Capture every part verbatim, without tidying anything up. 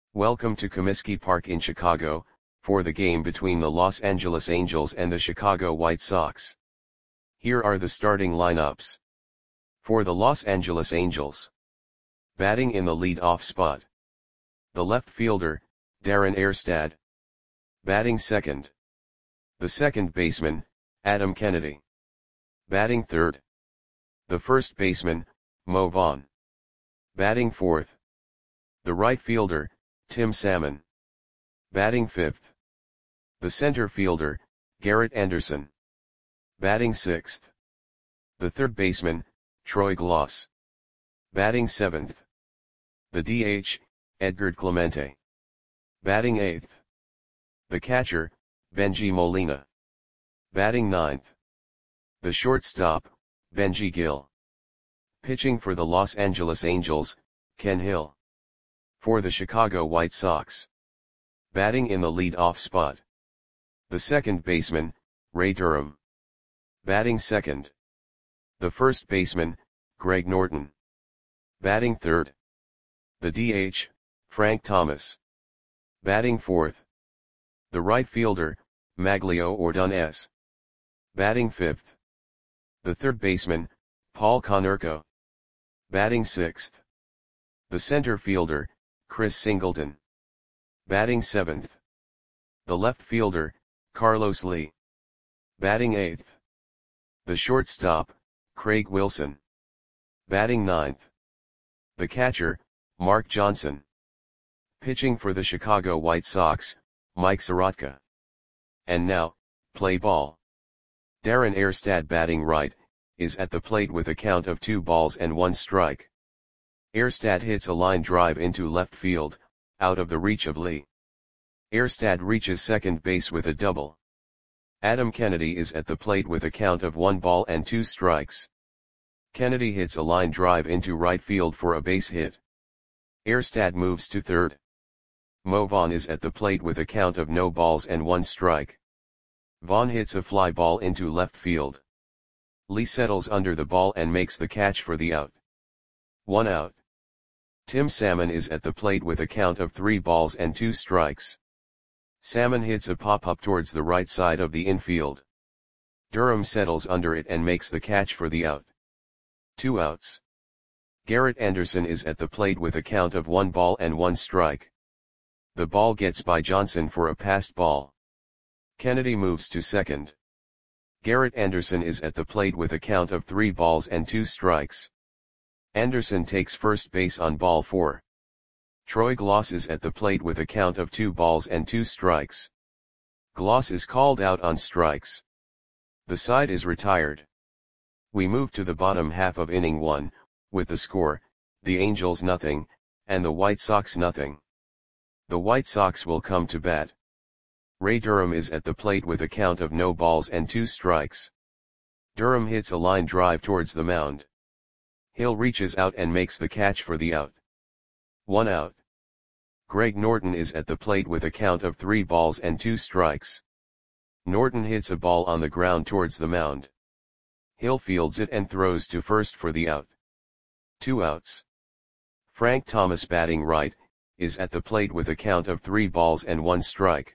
Welcome to Comiskey Park in Chicago, for the game between the Los Angeles Angels and the Chicago White Sox. Here are the starting lineups. For the Los Angeles Angels. Batting in the lead-off spot. The left fielder, Darren Erstad. Batting second. The second baseman, Adam Kennedy. Batting third. The first baseman, Mo Vaughn. Batting fourth. The right fielder, Tim Salmon. Batting fifth. The center fielder, Garrett Anderson. Batting sixth. The third baseman, Troy Glaus. Batting seventh. The D H, Edgar Clemente. Batting eighth. The catcher, Bengie Molina. Batting ninth. The shortstop, Benji Gil. Pitching for the Los Angeles Angels, Ken Hill. For the Chicago White Sox. Batting in the lead-off spot. The second baseman, Ray Durham. Batting second. The first baseman, Greg Norton. Batting third. The D H, Frank Thomas. Batting fourth. The right fielder, Maglio Ordonez. Batting fifth. The third baseman, Paul Konerko. Batting sixth. The center fielder, Chris Singleton. Batting seventh. The left fielder, Carlos Lee. Batting eighth. The shortstop, Craig Wilson. Batting ninth. The catcher, Mark Johnson. Pitching for the Chicago White Sox, Mike Soroka. And now, play ball. Darren Erstad batting right, is at the plate with a count of two balls and one strike. Erstad hits a line drive into left field, out of the reach of Lee. Erstad reaches second base with a double. Adam Kennedy is at the plate with a count of one ball and two strikes. Kennedy hits a line drive into right field for a base hit. Erstad moves to third. Mo Vaughn is at the plate with a count of no balls and one strike. Vaughn hits a fly ball into left field. Lee settles under the ball and makes the catch for the out. One out. Tim Salmon is at the plate with a count of three balls and two strikes. Salmon hits a pop-up towards the right side of the infield. Durham settles under it and makes the catch for the out. Two outs. Garrett Anderson is at the plate with a count of one ball and one strike. The ball gets by Johnson for a passed ball. Kennedy moves to second. Garrett Anderson is at the plate with a count of three balls and two strikes. Anderson takes first base on ball four. Troy Glaus is at the plate with a count of two balls and two strikes. Glaus is called out on strikes. The side is retired. We move to the bottom half of inning one, with the score, the Angels nothing, and the White Sox nothing. The White Sox will come to bat. Ray Durham is at the plate with a count of no balls and two strikes. Durham hits a line drive towards the mound. Hill reaches out and makes the catch for the out. One out. Greg Norton is at the plate with a count of three balls and two strikes. Norton hits a ball on the ground towards the mound. Hill fields it and throws to first for the out. Two outs. Frank Thomas batting right, is at the plate with a count of three balls and one strike.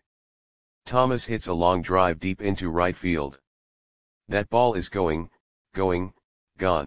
Thomas hits a long drive deep into right field. That ball is going, going, gone.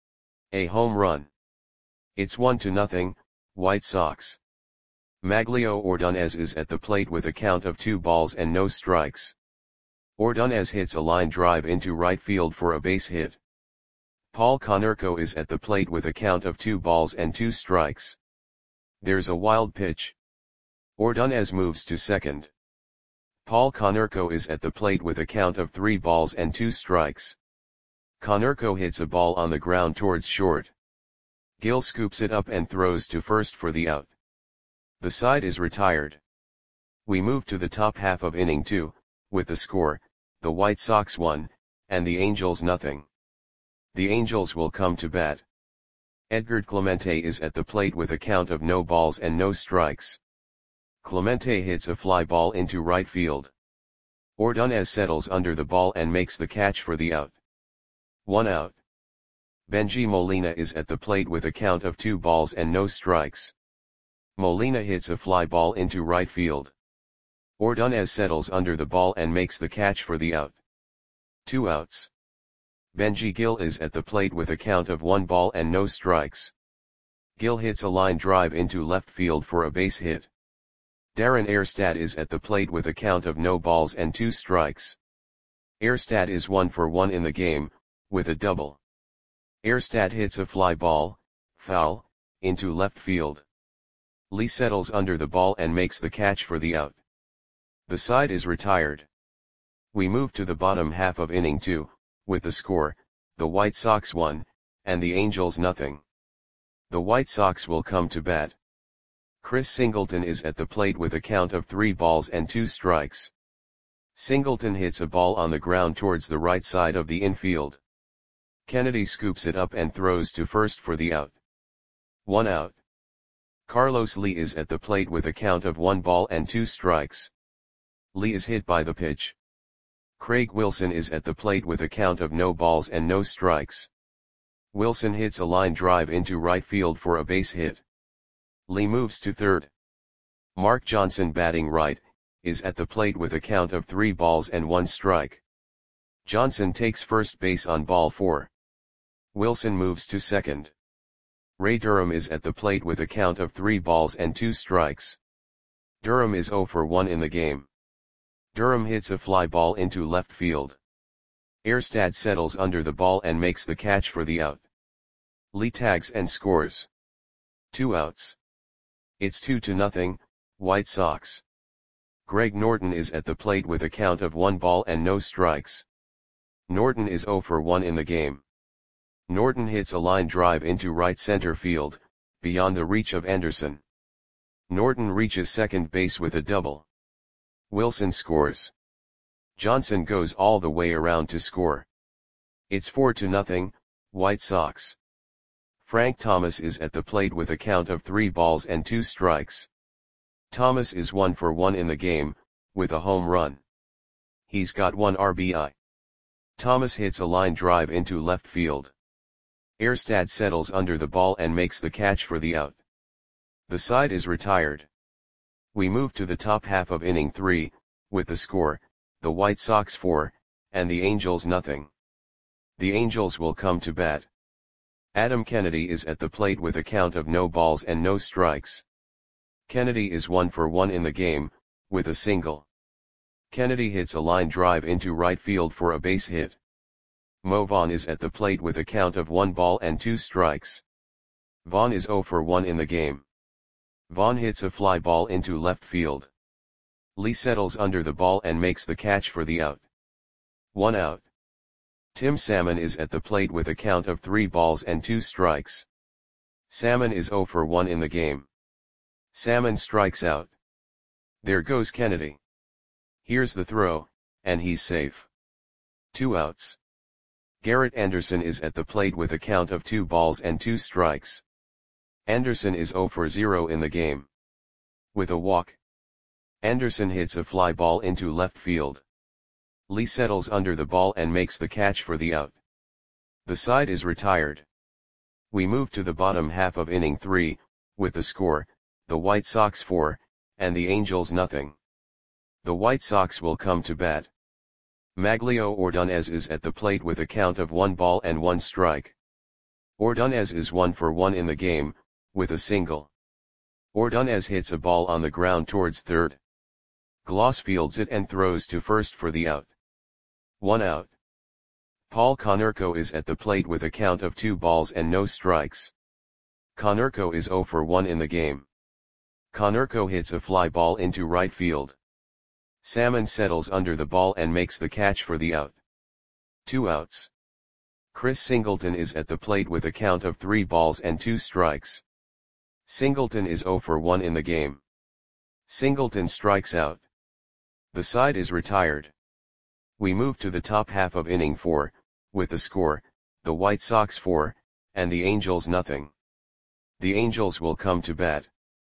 A home run. It's one to nothing, White Sox. Maglio Ordonez is at the plate with a count of two balls and no strikes. Ordonez hits a line drive into right field for a base hit. Paul Konerko is at the plate with a count of two balls and two strikes. There's a wild pitch. Ordonez moves to second. Paul Konerko is at the plate with a count of three balls and two strikes. Konerko hits a ball on the ground towards short. Gil scoops it up and throws to first for the out. The side is retired. We move to the top half of inning two, with the score, the White Sox one, and the Angels nothing. The Angels will come to bat. Edgar Clemente is at the plate with a count of no balls and no strikes. Clemente hits a fly ball into right field. Ordonez settles under the ball and makes the catch for the out. One out. Bengie Molina is at the plate with a count of two balls and no strikes. Molina hits a fly ball into right field. Ordonez settles under the ball and makes the catch for the out. Two outs. Benji Gil is at the plate with a count of one ball and no strikes. Gil hits a line drive into left field for a base hit. Darren Erstad is at the plate with a count of no balls and two strikes. Erstad is one for one in the game, with a double. Erstad hits a fly ball, foul, into left field. Lee settles under the ball and makes the catch for the out. The side is retired. We move to the bottom half of inning two, with the score, the White Sox one, and the Angels nothing. The White Sox will come to bat. Chris Singleton is at the plate with a count of three balls and two strikes. Singleton hits a ball on the ground towards the right side of the infield. Kennedy scoops it up and throws to first for the out. One out. Carlos Lee is at the plate with a count of one ball and two strikes. Lee is hit by the pitch. Craig Wilson is at the plate with a count of no balls and no strikes. Wilson hits a line drive into right field for a base hit. Lee moves to third. Mark Johnson, batting right, is at the plate with a count of three balls and one strike. Johnson takes first base on ball four. Wilson moves to second. Ray Durham is at the plate with a count of three balls and two strikes. Durham is oh for one in the game. Durham hits a fly ball into left field. Erstad settles under the ball and makes the catch for the out. Lee tags and scores. Two outs. It's two to nothing, White Sox. Greg Norton is at the plate with a count of one ball and no strikes. Norton is oh for one in the game. Norton hits a line drive into right center field, beyond the reach of Anderson. Norton reaches second base with a double. Wilson scores. Johnson goes all the way around to score. It's four to nothing, White Sox. Frank Thomas is at the plate with a count of three balls and two strikes. Thomas is one for one in the game, with a home run. He's got one R B I. Thomas hits a line drive into left field. Erstad settles under the ball and makes the catch for the out. The side is retired. We move to the top half of inning three, with the score, the White Sox four, and the Angels nothing. The Angels will come to bat. Adam Kennedy is at the plate with a count of no balls and no strikes. Kennedy is one for one in the game, with a single. Kennedy hits a line drive into right field for a base hit. Mo Vaughn is at the plate with a count of one ball and two strikes. Vaughn is oh for one in the game. Vaughn hits a fly ball into left field. Lee settles under the ball and makes the catch for the out. One out. Tim Salmon is at the plate with a count of three balls and two strikes. Salmon is oh for one in the game. Salmon strikes out. There goes Kennedy. Here's the throw, and he's safe. Two outs. Garrett Anderson is at the plate with a count of two balls and two strikes. Anderson is oh for zero in the game. With a walk. Anderson hits a fly ball into left field. Lee settles under the ball and makes the catch for the out. The side is retired. We move to the bottom half of inning three, with the score, the White Sox four, and the Angels nothing. The White Sox will come to bat. Maglio Ordonez is at the plate with a count of one ball and one strike. Ordonez is one for one in the game, with a single. Ordonez hits a ball on the ground towards third. Gloss fields it and throws to first for the out. One out. Paul Konerko is at the plate with a count of two balls and no strikes. Konerko is oh for one in the game. Konerko hits a fly ball into right field. Salmon settles under the ball and makes the catch for the out. Two outs. Chris Singleton is at the plate with a count of three balls and two strikes. Singleton is oh for one in the game. Singleton strikes out. The side is retired. We move to the top half of inning four, with the score, the White Sox four, and the Angels nothing. The Angels will come to bat.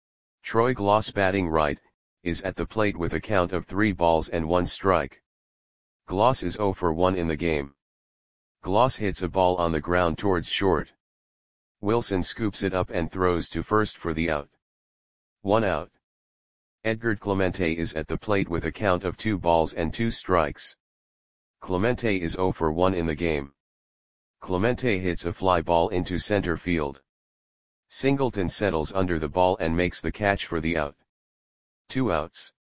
Troy Gloss, batting right, is at the plate with a count of three balls and one strike. Gloss is oh for one in the game. Gloss hits a ball on the ground towards short. Wilson scoops it up and throws to first for the out. One out. Edgar Clemente is at the plate with a count of two balls and two strikes. Clemente is zero for one in the game. Clemente hits a fly ball into center field. Singleton settles under the ball and makes the catch for the out. Two outs.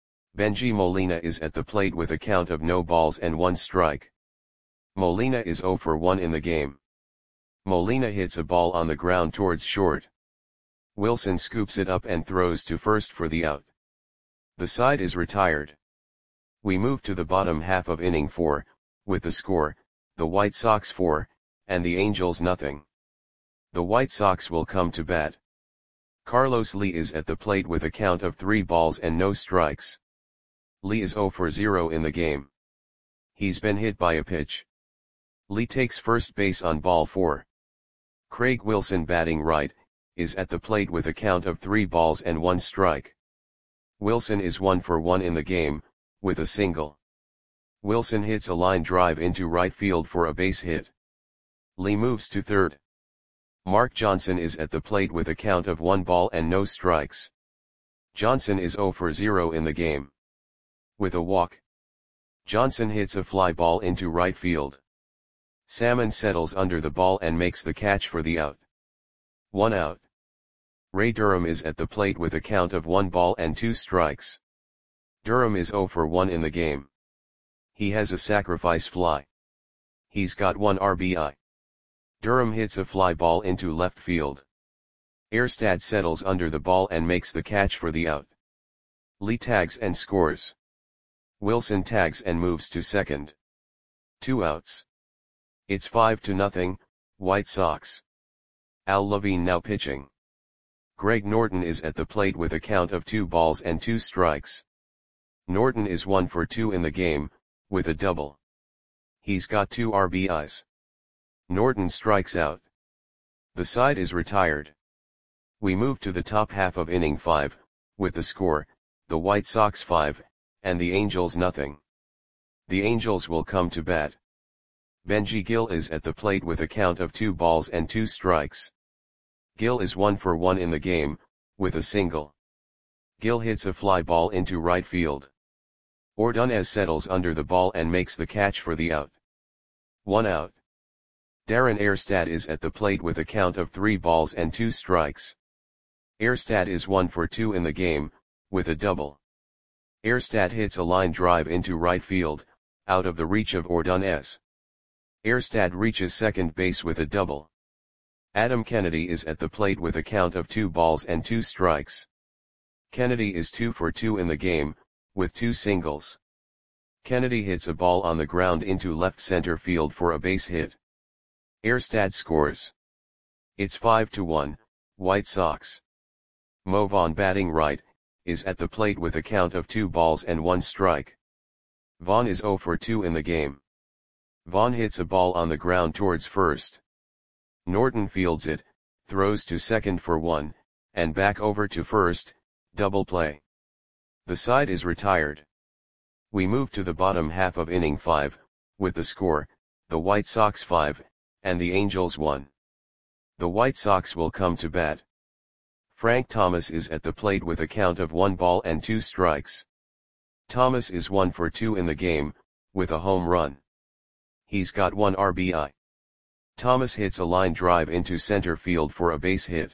Benji Molina is at the plate with a count of no balls and one strike. Molina is zero for one in the game. Molina hits a ball on the ground towards short. Wilson scoops it up and throws to first for the out. The side is retired. We move to the bottom half of inning four, with the score, the White Sox four, and the Angels nothing. The White Sox will come to bat. Carlos Lee is at the plate with a count of three balls and no strikes. Lee is zero for zero in the game. He's been hit by a pitch. Lee takes first base on ball four. Craig Wilson, batting right, is at the plate with a count of three balls and one strike. Wilson is one for one in the game, with a single. Wilson hits a line drive into right field for a base hit. Lee moves to third. Mark Johnson is at the plate with a count of one ball and no strikes. Johnson is zero for zero in the game. With a walk, Johnson hits a fly ball into right field. Salmon settles under the ball and makes the catch for the out. One out. Ray Durham is at the plate with a count of one ball and two strikes. Durham is zero for one in the game. He has a sacrifice fly. He's got one R B I. Durham hits a fly ball into left field. Erstad settles under the ball and makes the catch for the out. Lee tags and scores. Wilson tags and moves to second. Two outs. It's five to nothing, White Sox. Al Levine now pitching. Greg Norton is at the plate with a count of two balls and two strikes. Norton is one for two in the game, with a double. He's got two R B Is. Norton strikes out. The side is retired. We move to the top half of inning five, with the score, the White Sox five, and the Angels nothing. The Angels will come to bat. Benji Gil is at the plate with a count of two balls and two strikes. Gil is one for one in the game, with a single. Gil hits a fly ball into right field. Ordonez settles under the ball and makes the catch for the out. One out. Darren Erstad is at the plate with a count of three balls and two strikes. Erstad is one for two in the game, with a double. Erstad hits a line drive into right field, out of the reach of Ordonez. Erstad reaches second base with a double. Adam Kennedy is at the plate with a count of two balls and two strikes. Kennedy is two for two in the game, with two singles. Kennedy hits a ball on the ground into left center field for a base hit. Erstad scores. It's five to one, White Sox. Mo Vaughn, batting right, is at the plate with a count of two balls and one strike. Vaughn is zero for two in the game. Vaughn hits a ball on the ground towards first. Norton fields it, throws to second for one, and back over to first, double play. The side is retired. We move to the bottom half of inning five, with the score, the White Sox five, and the Angels one. The White Sox will come to bat. Frank Thomas is at the plate with a count of one ball and two strikes. Thomas is one for two in the game, with a home run. He's got one R B I. Thomas hits a line drive into center field for a base hit.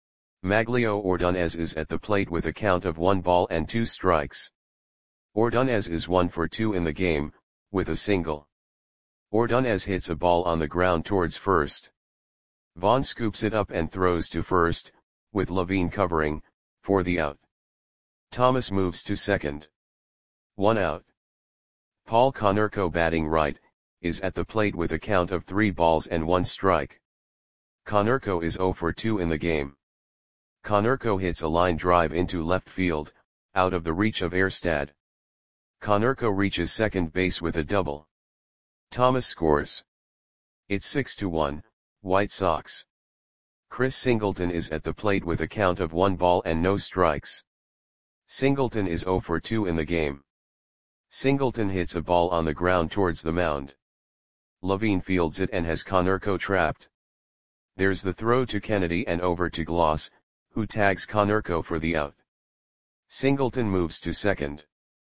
Maglio Ordonez is at the plate with a count of one ball and two strikes. Ordonez is one for two in the game, with a single. Ordonez hits a ball on the ground towards first. Vaughn scoops it up and throws to first, with Levine covering, for the out. Thomas moves to second. One out. Paul Konerko, batting right, is at the plate with a count of three balls and one strike. Konerko is zero for two in the game. Konerko hits a line drive into left field, out of the reach of Erstad. Konerko reaches second base with a double. Thomas scores. It's six to one, White Sox. Chris Singleton is at the plate with a count of one ball and no strikes. Singleton is zero for two in the game. Singleton hits a ball on the ground towards the mound. Levine fields it and has Konerko trapped. There's the throw to Kennedy and over to Gloss, who tags Konerko for the out. Singleton moves to second.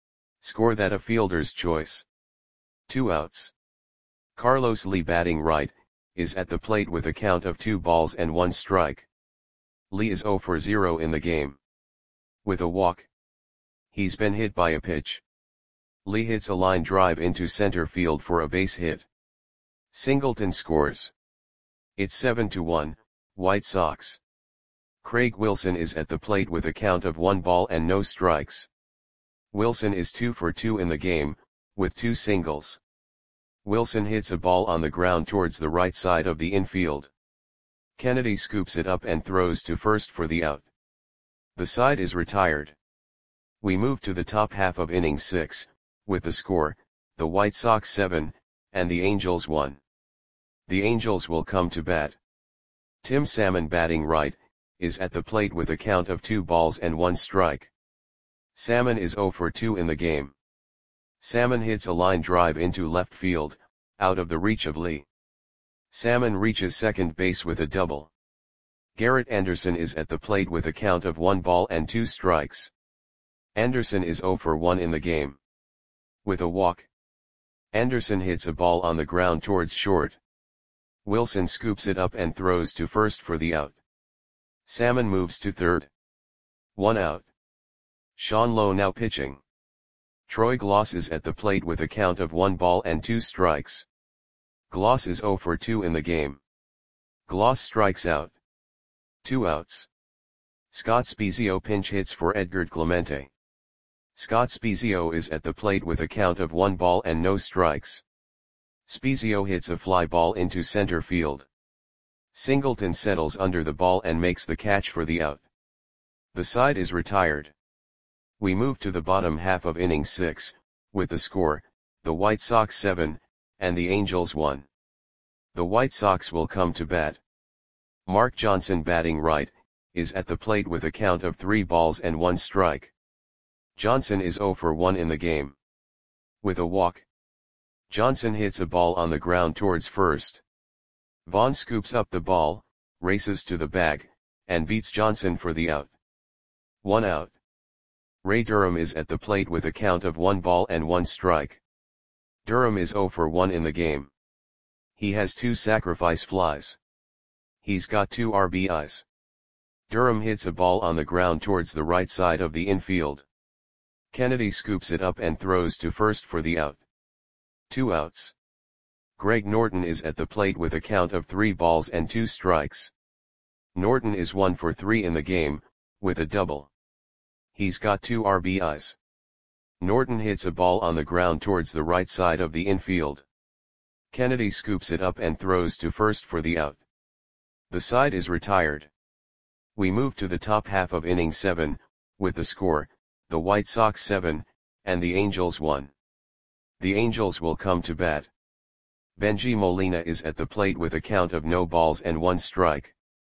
Score that a fielder's choice. Two outs. Carlos Lee batting right, is at the plate with a count of two balls and one strike. Lee is oh for oh in the game. With a walk. He's been hit by a pitch. Lee hits a line drive into center field for a base hit. Singleton scores. It's seven to one, White Sox. Craig Wilson is at the plate with a count of one ball and no strikes. Wilson is two for two in the game, with two singles. Wilson hits a ball on the ground towards the right side of the infield. Kennedy scoops it up and throws to first for the out. The side is retired. We move to the top half of inning six, with the score, the White Sox seven, and the Angels one. The Angels will come to bat. Tim Salmon batting right, is at the plate with a count of two balls and one strike. Salmon is oh for two in the game. Salmon hits a line drive into left field, out of the reach of Lee. Salmon reaches second base with a double. Garrett Anderson is at the plate with a count of one ball and two strikes. Anderson is oh for one in the game. With a walk. Anderson hits a ball on the ground towards short. Wilson scoops it up and throws to first for the out. Salmon moves to third. One out. Sean Lowe now pitching. Troy Gloss is at the plate with a count of one ball and two strikes. Gloss is oh for two in the game. Gloss strikes out. Two outs. Scott Spiezio pinch hits for Edgar Clemente. Scott Spiezio is at the plate with a count of one ball and no strikes. Spiezio hits a fly ball into center field. Singleton settles under the ball and makes the catch for the out. The side is retired. We move to the bottom half of inning six, with the score, the White Sox seven, and the Angels one. The White Sox will come to bat. Mark Johnson batting right, is at the plate with a count of three balls and one strike. Johnson is oh for one in the game. With a walk. Johnson hits a ball on the ground towards first. Vaughn scoops up the ball, races to the bag, and beats Johnson for the out. One out. Ray Durham is at the plate with a count of one ball and one strike. Durham is oh for one in the game. He has two sacrifice flies. He's got two R B Is. Durham hits a ball on the ground towards the right side of the infield. Kennedy scoops it up and throws to first for the out. Two outs. Greg Norton is at the plate with a count of three balls and two strikes. Norton is one for three in the game, with a double. He's got two R B Is. Norton hits a ball on the ground towards the right side of the infield. Kennedy scoops it up and throws to first for the out. The side is retired. We move to the top half of inning seven, with the score, the White Sox seven, and the Angels one. The Angels will come to bat. Benji Molina is at the plate with a count of no balls and one strike.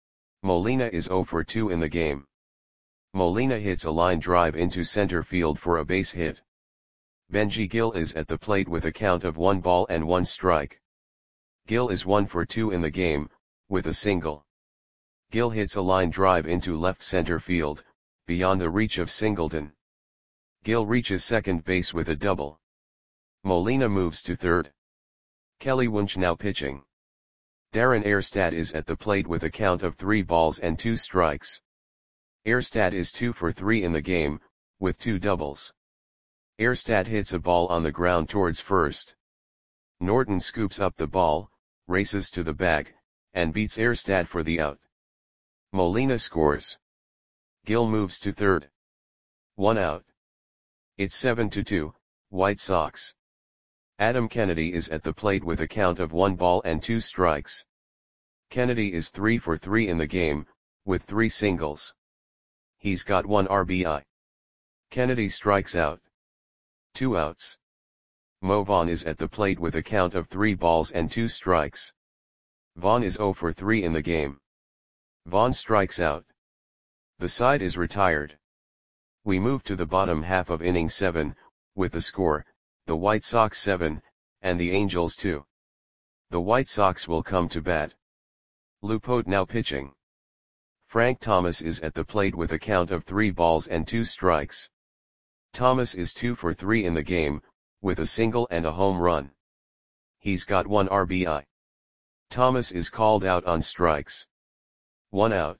Molina is oh for two in the game. Molina hits a line drive into center field for a base hit. Benji Gil is at the plate with a count of one ball and one strike. Gil is one for two in the game, with a single. Gil hits a line drive into left center field, beyond the reach of Singleton. Gil reaches second base with a double. Molina moves to third. Kelly Wunsch now pitching. Darren Erstad is at the plate with a count of three balls and two strikes. Erstad is two for three in the game, with two doubles. Erstad hits a ball on the ground towards first. Norton scoops up the ball, races to the bag, and beats Erstad for the out. Molina scores. Gil moves to third. One out. It's seven to two, White Sox. Adam Kennedy is at the plate with a count of one ball and two strikes. Kennedy is three for three in the game, with three singles. He's got one R B I. Kennedy strikes out. Two outs. Mo Vaughn is at the plate with a count of three balls and two strikes. Vaughn is oh for three in the game. Vaughn strikes out. The side is retired. We move to the bottom half of inning seven, with the score, the White Sox seven, and the Angels two. The White Sox will come to bat. Lupote now pitching. Frank Thomas is at the plate with a count of three balls and two strikes. Thomas is two for three in the game, with a single and a home run. He's got one R B I. Thomas is called out on strikes. One out.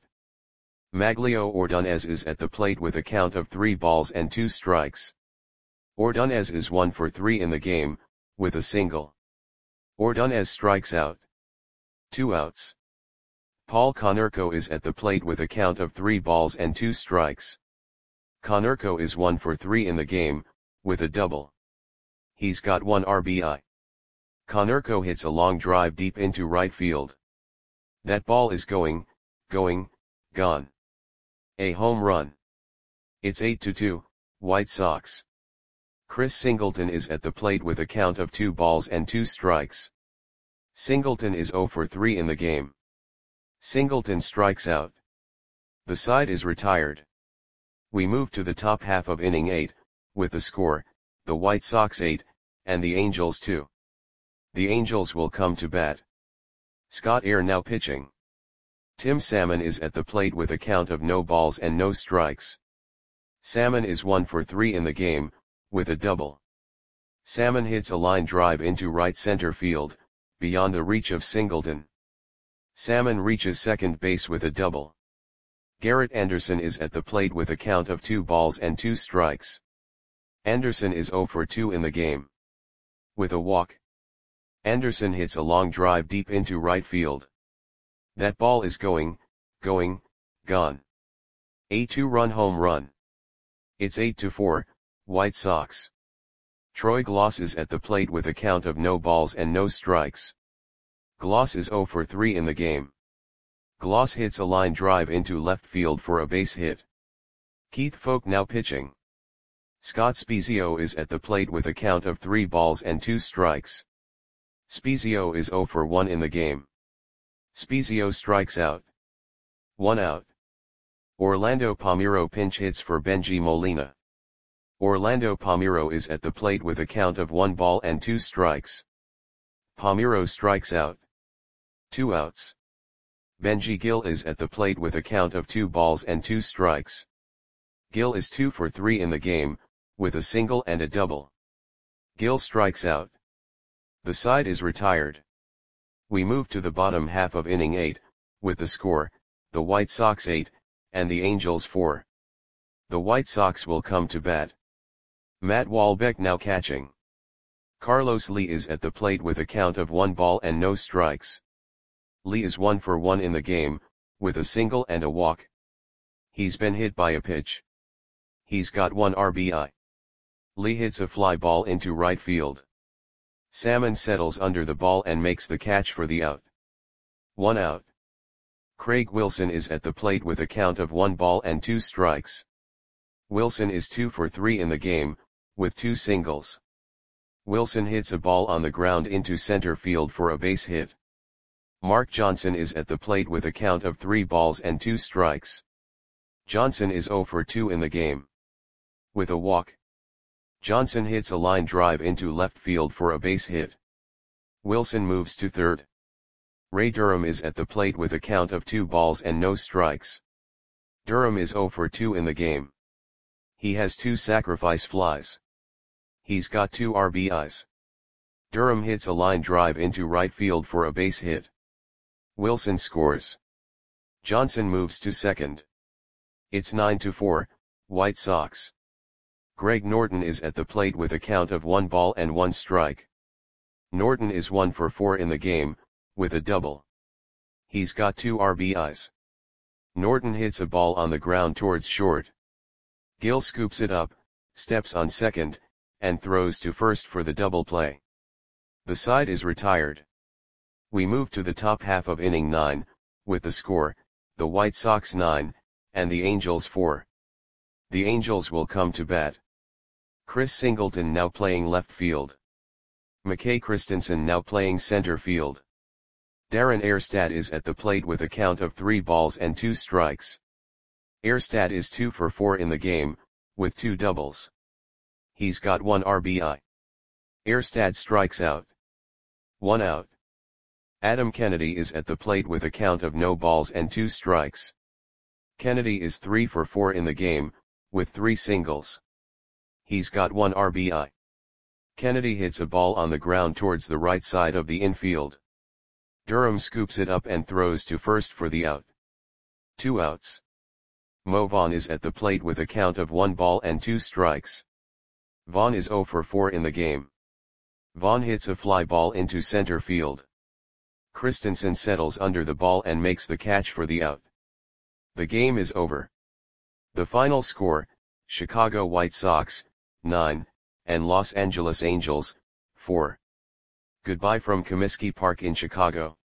Maglio Ordonez is at the plate with a count of three balls and two strikes. Ordonez is one for three in the game, with a single. Ordonez strikes out. Two outs. Paul Konerko is at the plate with a count of three balls and two strikes. Konerko is one for three in the game, with a double. He's got one R B I. Konerko hits a long drive deep into right field. That ball is going, going, gone. A home run. It's eight to two, White Sox. Chris Singleton is at the plate with a count of two balls and two strikes. Singleton is zero for three in the game. Singleton strikes out. The side is retired. We move to the top half of inning eight, with the score, the White Sox eight, and the Angels two. The Angels will come to bat. Scott Air now pitching. Tim Salmon is at the plate with a count of no balls and no strikes. Salmon is one for three in the game, with a double. Salmon hits a line drive into right center field, beyond the reach of Singleton. Salmon reaches second base with a double. Garrett Anderson is at the plate with a count of two balls and two strikes. Anderson is zero for two in the game. With a walk. Anderson hits a long drive deep into right field. That ball is going, going, gone. A two-run home run. It's eight to four, White Sox. Troy Gloss is at the plate with a count of no balls and no strikes. Gloss is zero for three in the game. Gloss hits a line drive into left field for a base hit. Keith Foulke now pitching. Scott Spiezio is at the plate with a count of three balls and two strikes. Spiezio is zero for one in the game. Spiezio strikes out. One out. Orlando Palmeiro pinch hits for Benji Molina. Orlando Palmeiro is at the plate with a count of one ball and two strikes. Palmeiro strikes out. Two outs. Benji Gil is at the plate with a count of two balls and two strikes. Gil is two for three in the game, with a single and a double. Gil strikes out. The side is retired. We move to the bottom half of inning eight, with the score, the White Sox eight, and the Angels four. The White Sox will come to bat. Matt Walbeck now catching. Carlos Lee is at the plate with a count of one ball and no strikes. Lee is one for one in the game, with a single and a walk. He's been hit by a pitch. He's got one R B I. Lee hits a fly ball into right field. Salmon settles under the ball and makes the catch for the out. One out. Craig Wilson is at the plate with a count of one ball and two strikes. Wilson is two for three in the game, with two singles. Wilson hits a ball on the ground into center field for a base hit. Mark Johnson is at the plate with a count of three balls and two strikes. Johnson is zero for two in the game. With a walk. Johnson hits a line drive into left field for a base hit. Wilson moves to third. Ray Durham is at the plate with a count of two balls and no strikes. Durham is zero for two in the game. He has two sacrifice flies. He's got two R B Is. Durham hits a line drive into right field for a base hit. Wilson scores. Johnson moves to second. It's nine to four, White Sox. Greg Norton is at the plate with a count of one ball and one strike. Norton is one for four in the game, with a double. He's got two R B Is. Norton hits a ball on the ground towards short. Gil scoops it up, steps on second, and throws to first for the double play. The side is retired. We move to the top half of inning nine, with the score, the White Sox nine, and the Angels four. The Angels will come to bat. Chris Singleton now playing left field. McKay Christensen now playing center field. Darren Erstad is at the plate with a count of three balls and two strikes. Erstad is two for four in the game, with two doubles. He's got one R B I. Erstad strikes out. One out. Adam Kennedy is at the plate with a count of no balls and two strikes. Kennedy is three for four in the game, with three singles. He's got one R B I. Kennedy hits a ball on the ground towards the right side of the infield. Durham scoops it up and throws to first for the out. Two outs. Mo Vaughn is at the plate with a count of one ball and two strikes. Vaughn is zero for four in the game. Vaughn hits a fly ball into center field. Christensen settles under the ball and makes the catch for the out. The game is over. The final score, Chicago White Sox, nine, and Los Angeles Angels, four. Goodbye from Comiskey Park in Chicago.